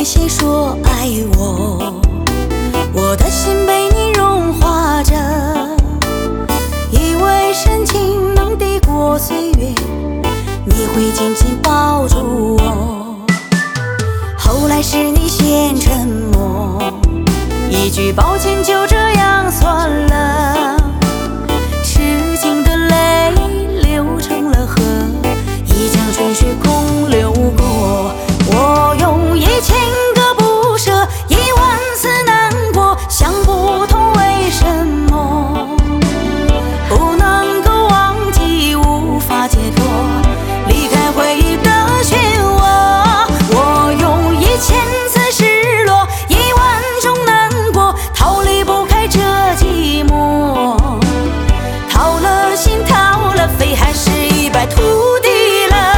些说爱我，我的心被你融化着，以为深情能抵过岁月，你会紧紧抱住我。后来是你先沉默，一句抱歉就这样算了，痴情的泪流成了河，一江春水空流过。我用1000个不舍，10000次难过，想不通为什么不能够忘记，无法解脱，离开回忆的漩涡。我用1000次失落，10000种难过，逃离不开这寂寞，掏了心掏了肺，还是一败涂地了。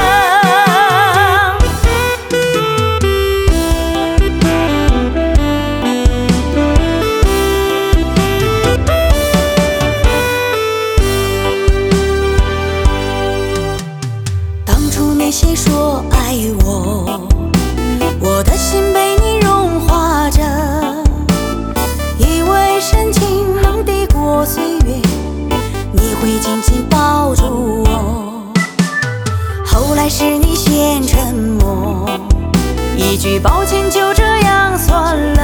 那些说爱我，我的心被你融化着，以为深情能抵过岁月，你会紧紧抱住我。后来是你先沉默，一句抱歉就这样算了。